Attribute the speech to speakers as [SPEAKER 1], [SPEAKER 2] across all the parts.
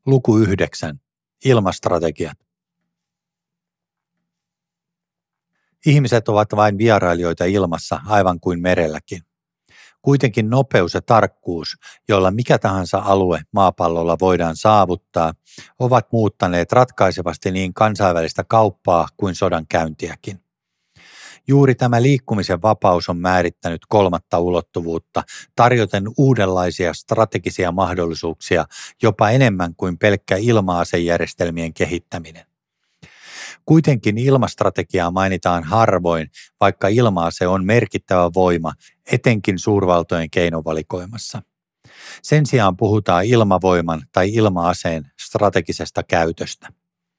[SPEAKER 1] Luku 9. Ilmastrategiat. Ihmiset ovat vain vierailijoita ilmassa, aivan kuin merelläkin. Kuitenkin nopeus ja tarkkuus, joilla mikä tahansa alue maapallolla voidaan saavuttaa, ovat muuttaneet ratkaisevasti niin kansainvälistä kauppaa kuin sodankäyntiäkin. Juuri tämä liikkumisen vapaus on määrittänyt kolmatta ulottuvuutta, tarjoten uudenlaisia strategisia mahdollisuuksia, jopa enemmän kuin pelkkä ilma-asejärjestelmien kehittäminen. Kuitenkin ilmastrategiaa mainitaan harvoin, vaikka ilma-ase on merkittävä voima, etenkin suurvaltojen keinovalikoimassa. Sen sijaan puhutaan ilmavoiman tai ilma-aseen strategisesta käytöstä.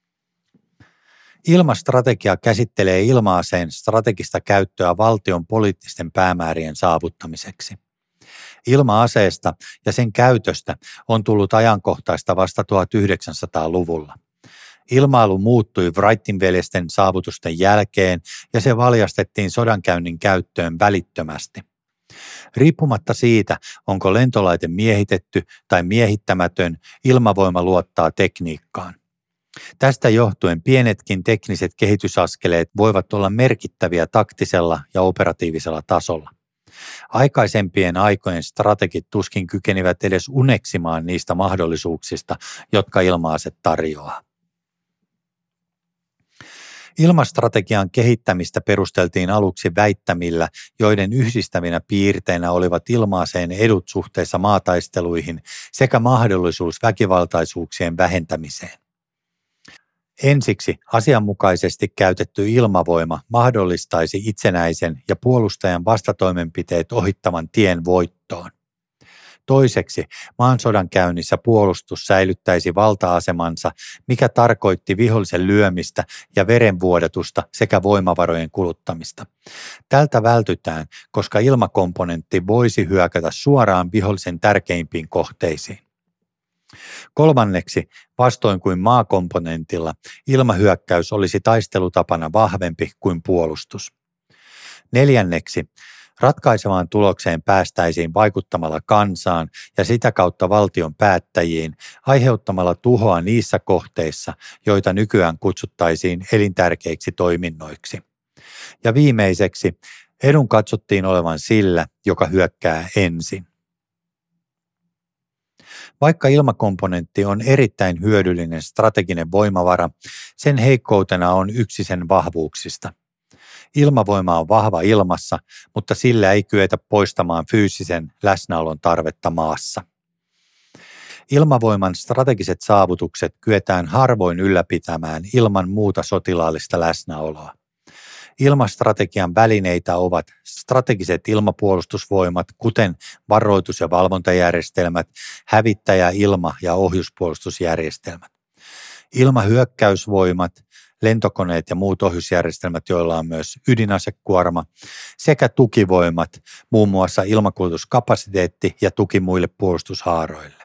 [SPEAKER 1] Ilmastrategia käsittelee ilma-aseen strategista käyttöä valtion poliittisten päämäärien saavuttamiseksi. Ilma-aseesta ja sen käytöstä on tullut ajankohtaista vasta 1900-luvulla. Ilmailu muuttui Wrightin veljesten saavutusten jälkeen ja se valjastettiin sodankäynnin käyttöön välittömästi. Riippumatta siitä, onko lentolaite miehitetty tai miehittämätön, ilmavoima luottaa tekniikkaan. Tästä johtuen pienetkin tekniset kehitysaskeleet voivat olla merkittäviä taktisella ja operatiivisella tasolla. Aikaisempien aikojen strategit tuskin kykenivät edes uneksimaan niistä mahdollisuuksista, jotka ilma-ase tarjoaa. Ilmastrategian kehittämistä perusteltiin aluksi väittämillä, joiden yhdistävinä piirteinä olivat ilma-aseen edut suhteessa maataisteluihin sekä mahdollisuus väkivaltaisuuksien vähentämiseen. Ensiksi asianmukaisesti käytetty ilmavoima mahdollistaisi itsenäisen ja puolustajan vastatoimenpiteet ohittavan tien voittoon. Toiseksi maansodan käynnissä puolustus säilyttäisi valta-asemansa, mikä tarkoitti vihollisen lyömistä ja verenvuodatusta sekä voimavarojen kuluttamista. Tältä vältytään, koska ilmakomponentti voisi hyökätä suoraan vihollisen tärkeimpiin kohteisiin. Kolmanneksi, vastoin kuin maakomponentilla, ilmahyökkäys olisi taistelutapana vahvempi kuin puolustus. Neljänneksi, ratkaisevaan tulokseen päästäisiin vaikuttamalla kansaan ja sitä kautta valtion päättäjiin, aiheuttamalla tuhoa niissä kohteissa, joita nykyään kutsuttaisiin elintärkeiksi toiminnoiksi. Ja viimeiseksi, edun katsottiin olevan sillä, joka hyökkää ensin. Vaikka ilmakomponentti on erittäin hyödyllinen strateginen voimavara, sen heikkoutena on yksi sen vahvuuksista. Ilmavoima on vahva ilmassa, mutta sillä ei kyetä poistamaan fyysisen läsnäolon tarvetta maassa. Ilmavoiman strategiset saavutukset kyetään harvoin ylläpitämään ilman muuta sotilaallista läsnäoloa. Ilmastrategian välineitä ovat strategiset ilmapuolustusvoimat, kuten varoitus- ja valvontajärjestelmät, hävittäjä-, ilma- ja ohjuspuolustusjärjestelmät. Ilmahyökkäysvoimat, lentokoneet ja muut ohjusjärjestelmät, joilla on myös ydinasekuorma, sekä tukivoimat, muun muassa ilmakulutuskapasiteetti ja tuki muille puolustushaaroille.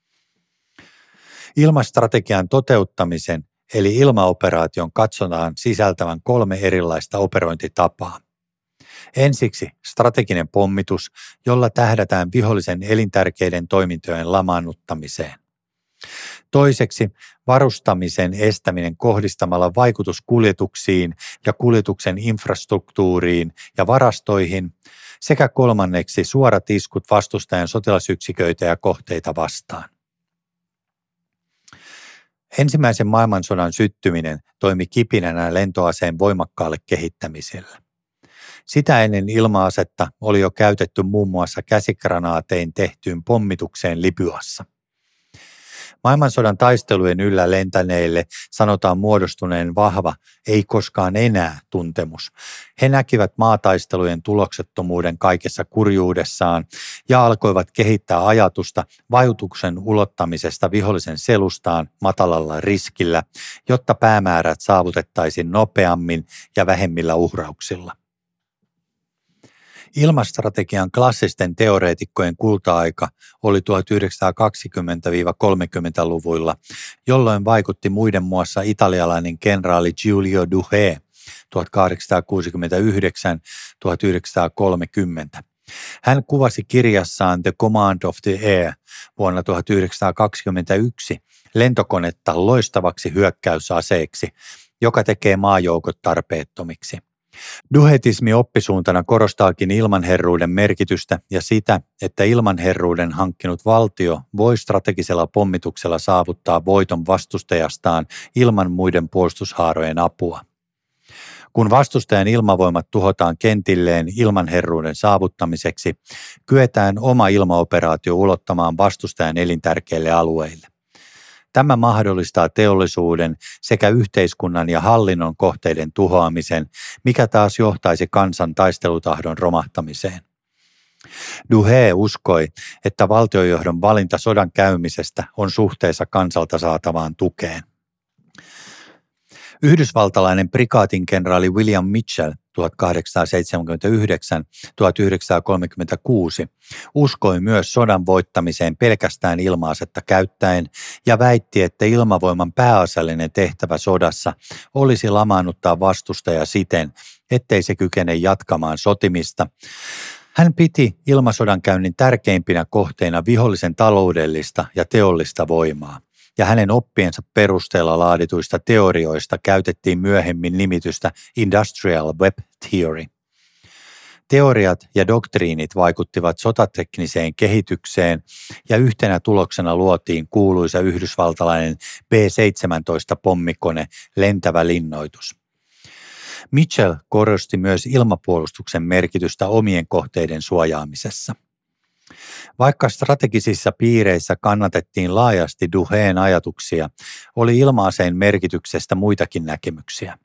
[SPEAKER 1] Ilmastrategian toteuttamisen eli ilmaoperaation katsotaan sisältävän 3 erilaista operointitapaa. Ensiksi strateginen pommitus, jolla tähdätään vihollisen elintärkeiden toimintojen lamaannuttamiseen. Toiseksi varustamisen estäminen kohdistamalla vaikutus kuljetuksiin ja kuljetuksen infrastruktuuriin ja varastoihin sekä kolmanneksi suorat iskut vastustajan sotilasyksiköitä ja kohteita vastaan. Ensimmäisen maailmansodan syttyminen toimi kipinänä lentoaseen voimakkaalle kehittämiselle. Sitä ennen ilma-asetta oli jo käytetty muun muassa käsikranaatein tehtyyn pommitukseen Libyassa. Maailmansodan taistelujen yllä lentäneille sanotaan muodostuneen vahva, ei koskaan enää tuntemus. He näkivät maataistelujen tuloksettomuuden kaikessa kurjuudessaan ja alkoivat kehittää ajatusta vaikutuksen ulottamisesta vihollisen selustaan matalalla riskillä, jotta päämäärät saavutettaisiin nopeammin ja vähemmillä uhrauksilla. Ilmastrategian klassisten teoreetikkojen kulta-aika oli 1920-30-luvuilla, jolloin vaikutti muiden muassa italialainen kenraali Giulio Douhet 1869–1930 Hän kuvasi kirjassaan The Command of the Air vuonna 1921 lentokonetta loistavaksi hyökkäysaseeksi, joka tekee maajoukot tarpeettomiksi. Duhetismi oppisuuntana korostaakin ilmanherruuden merkitystä ja sitä, että ilmanherruuden hankkinut valtio voi strategisella pommituksella saavuttaa voiton vastustajastaan ilman muiden puolustushaarojen apua. Kun vastustajan ilmavoimat tuhotaan kentilleen ilmanherruuden saavuttamiseksi, kyetään oma ilmaoperaatio ulottamaan vastustajan elintärkeille alueille. Tämä mahdollistaa teollisuuden sekä yhteiskunnan ja hallinnon kohteiden tuhoamisen, mikä taas johtaisi kansan taistelutahdon romahtamiseen. Duhe uskoi, että valtiojohdon valinta sodan käymisestä on suhteessa kansalta saatavaan tukeen. Yhdysvaltalainen prikaatinkenraali William Mitchell 1879-1936 uskoi myös sodan voittamiseen pelkästään ilma-asetta käyttäen ja väitti, että ilmavoiman pääasiallinen tehtävä sodassa olisi lamaannuttaa vastustaja siten, ettei se kykene jatkamaan sotimista. Hän piti ilmasodankäynnin tärkeimpinä kohteina vihollisen taloudellista ja teollista voimaa, ja hänen oppiensa perusteella laadituista teorioista käytettiin myöhemmin nimitystä Industrial Web Theory. Teoriat ja doktriinit vaikuttivat sotatekniseen kehitykseen ja yhtenä tuloksena luotiin kuuluisa yhdysvaltalainen B-17-pommikone lentävä linnoitus. Mitchell korosti myös ilmapuolustuksen merkitystä omien kohteiden suojaamisessa. Vaikka strategisissa piireissä kannatettiin laajasti Duheen ajatuksia, oli ilma-aseen merkityksestä muitakin näkemyksiä.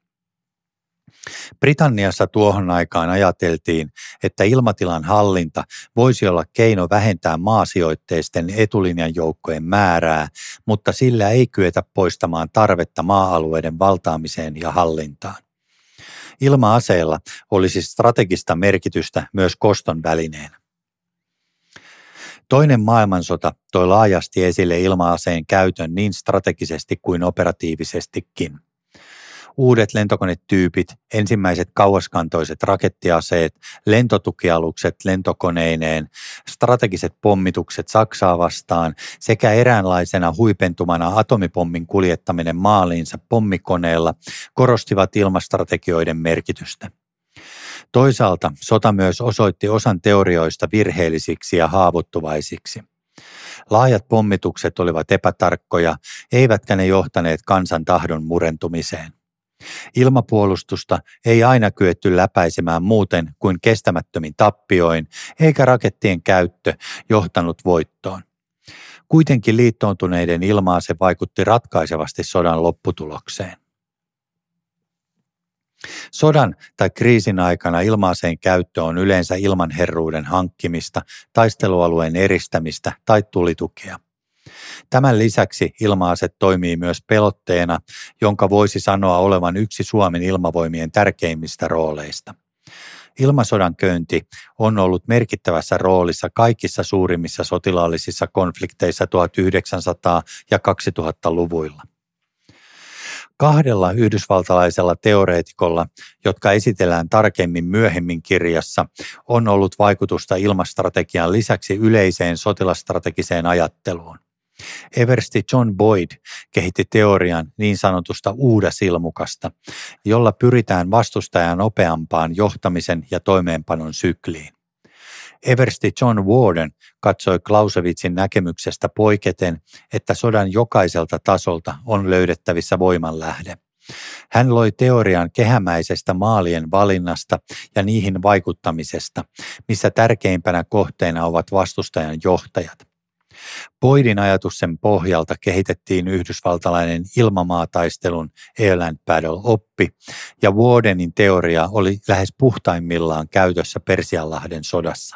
[SPEAKER 1] Britanniassa tuohon aikaan ajateltiin, että ilmatilan hallinta voisi olla keino vähentää maasijoitteisten etulinjan joukkojen määrää, mutta sillä ei kyetä poistamaan tarvetta maa-alueiden valtaamiseen ja hallintaan. Ilma-aseella olisi strategista merkitystä myös koston välineenä. Toinen maailmansota toi laajasti esille ilma-aseen käytön niin strategisesti kuin operatiivisestikin. Uudet lentokonetyypit, ensimmäiset kauaskantoiset rakettiaseet, lentotukialukset lentokoneineen, strategiset pommitukset Saksaa vastaan sekä eräänlaisena huipentumana atomipommin kuljettaminen maaliinsa pommikoneella korostivat ilmastrategioiden merkitystä. Toisaalta sota myös osoitti osan teorioista virheellisiksi ja haavoittuvaisiksi. Laajat pommitukset olivat epätarkkoja, eivätkä ne johtaneet kansan tahdon murentumiseen. Ilmapuolustusta ei aina kyetty läpäisemään muuten kuin kestämättömin tappioin, eikä rakettien käyttö johtanut voittoon. Kuitenkin liittoutuneiden ilma-ase vaikutti ratkaisevasti sodan lopputulokseen. Sodan tai kriisin aikana ilma-aseen käyttö on yleensä ilmanherruuden hankkimista, taistelualueen eristämistä tai tulitukea. Tämän lisäksi ilma-ase toimii myös pelotteena, jonka voisi sanoa olevan yksi Suomen ilmavoimien tärkeimmistä rooleista. Ilmasodankäynti on ollut merkittävässä roolissa kaikissa suurimmissa sotilaallisissa konflikteissa 1900- ja 2000-luvuilla. Kahdella yhdysvaltalaisella teoreetikolla, jotka esitellään tarkemmin myöhemmin kirjassa, on ollut vaikutusta ilmastrategian lisäksi yleiseen sotilasstrategiseen ajatteluun. Eversti John Boyd kehitti teorian niin sanotusta uudasilmukasta, jolla pyritään vastustajan nopeampaan johtamisen ja toimeenpanon sykliin. Eversti John Warden katsoi Clausewitzin näkemyksestä poiketen, että sodan jokaiselta tasolta on löydettävissä voimanlähde. Hän loi teorian kehämäisestä maalien valinnasta ja niihin vaikuttamisesta, missä tärkeimpänä kohteena ovat vastustajan johtajat. Boydin ajatuksen pohjalta kehitettiin yhdysvaltalainen ilmamaataistelun Airland Battle-oppi, ja Wardenin teoria oli lähes puhtaimmillaan käytössä Persianlahden sodassa.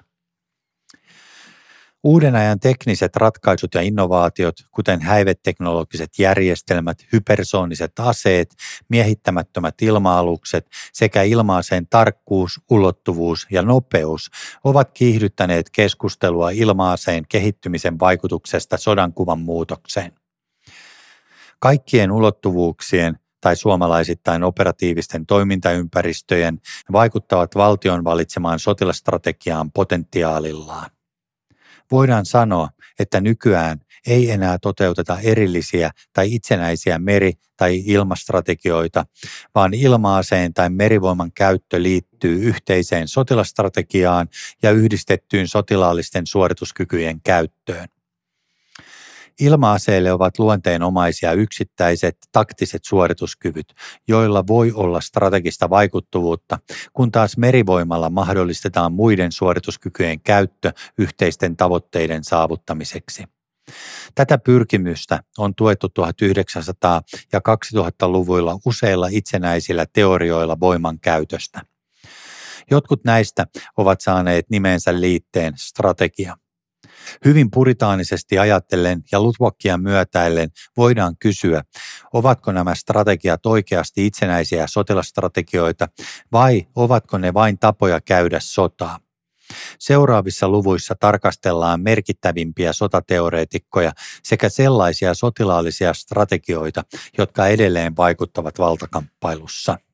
[SPEAKER 1] Uuden ajan tekniset ratkaisut ja innovaatiot, kuten häiveteknologiset järjestelmät, hypersooniset aseet, miehittämättömät ilma-alukset sekä ilma-aseen tarkkuus, ulottuvuus ja nopeus ovat kiihdyttäneet keskustelua ilma-aseen kehittymisen vaikutuksesta sodankuvan muutokseen. Kaikkien ulottuvuuksien tai suomalaisittain operatiivisten toimintaympäristöjen vaikuttavat valtion valitsemaan sotilasstrategiaan potentiaalillaan. Voidaan sanoa, että nykyään ei enää toteuteta erillisiä tai itsenäisiä meri- tai ilmastrategioita, vaan ilma-aseen tai merivoiman käyttö liittyy yhteiseen sotilasstrategiaan ja yhdistettyyn sotilaallisten suorituskykyjen käyttöön. Ilma-aseille ovat luonteenomaisia yksittäiset taktiset suorituskyvyt, joilla voi olla strategista vaikuttavuutta, kun taas merivoimalla mahdollistetaan muiden suorituskykyjen käyttö yhteisten tavoitteiden saavuttamiseksi. Tätä pyrkimystä on tuettu 1900- ja 2000-luvuilla useilla itsenäisillä teorioilla voiman käytöstä. Jotkut näistä ovat saaneet nimensä liitteen strategia. Hyvin puritaanisesti ajatellen ja Luttwackia myötäillen voidaan kysyä, ovatko nämä strategiat oikeasti itsenäisiä sotilasstrategioita vai ovatko ne vain tapoja käydä sotaa. Seuraavissa luvuissa tarkastellaan merkittävimpiä sotateoreetikkoja sekä sellaisia sotilaallisia strategioita, jotka edelleen vaikuttavat valtakamppailussa.